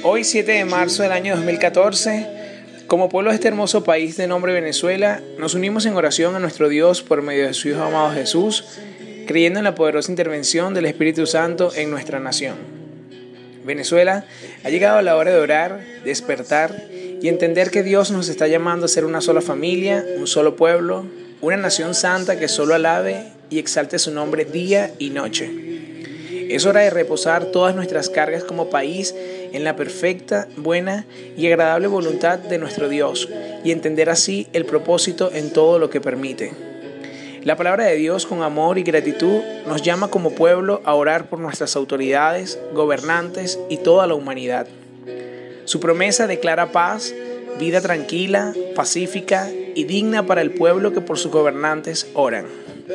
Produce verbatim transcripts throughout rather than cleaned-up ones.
Hoy, siete de marzo del año dos mil catorce, como pueblo de este hermoso país de nombre Venezuela, nos unimos en oración a nuestro Dios por medio de su Hijo amado Jesús, creyendo en la poderosa intervención del Espíritu Santo en nuestra nación. Venezuela, ha llegado la hora de orar, despertar y entender que Dios nos está llamando a ser una sola familia, un solo pueblo, una nación santa que solo alabe y exalte su nombre día y noche. Es hora de reposar todas nuestras cargas como país en la perfecta, buena y agradable voluntad de nuestro Dios y entender así el propósito en todo lo que permite. La palabra de Dios con amor y gratitud nos llama como pueblo a orar por nuestras autoridades, gobernantes y toda la humanidad. Su promesa declara paz, vida tranquila, pacífica y digna para el pueblo que por sus gobernantes oran.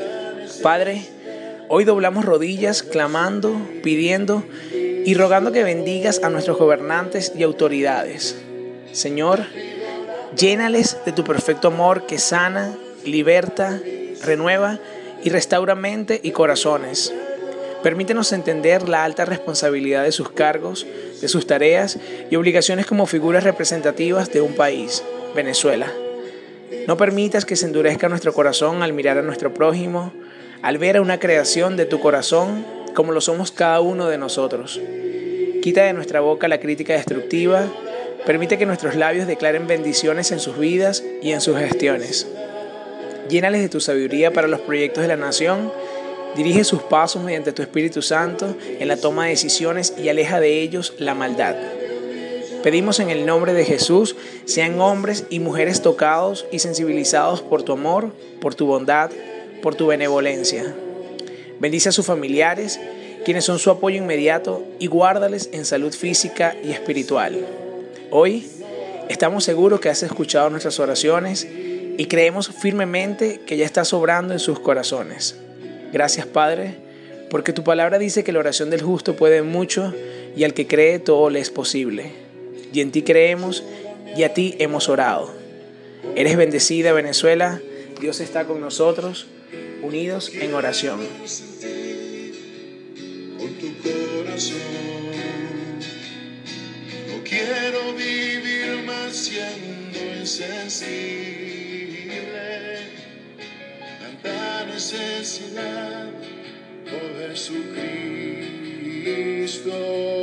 Padre, hoy doblamos rodillas clamando, pidiendo y rogando que bendigas a nuestros gobernantes y autoridades. Señor, llénales de tu perfecto amor que sana, liberta, renueva y restaura mente y corazones. Permítenos entender la alta responsabilidad de sus cargos, de sus tareas y obligaciones como figuras representativas de un país, Venezuela. No permitas que se endurezca nuestro corazón al mirar a nuestro prójimo, al ver a una creación de tu corazón como lo somos cada uno de nosotros. Quita de nuestra boca la crítica destructiva, permite que nuestros labios declaren bendiciones en sus vidas y en sus gestiones. Llénales de tu sabiduría para los proyectos de la nación, dirige sus pasos mediante tu Espíritu Santo en la toma de decisiones y aleja de ellos la maldad. Pedimos en el nombre de Jesús, sean hombres y mujeres tocados y sensibilizados por tu amor, por tu bondad, por tu benevolencia. Bendice a sus familiares, quienes son su apoyo inmediato, y guárdales en salud física y espiritual. Hoy estamos seguros que has escuchado nuestras oraciones y creemos firmemente que ya estás obrando en sus corazones. Gracias, Padre, porque tu palabra dice que la oración del justo puede mucho y al que cree todo le es posible. Y en ti creemos y a ti hemos orado. Eres bendecida, Venezuela. Dios está con nosotros, unidos en oración. Con tu corazón, no quiero vivir más siendo insensible. Tanta necesidad, oh Jesucristo.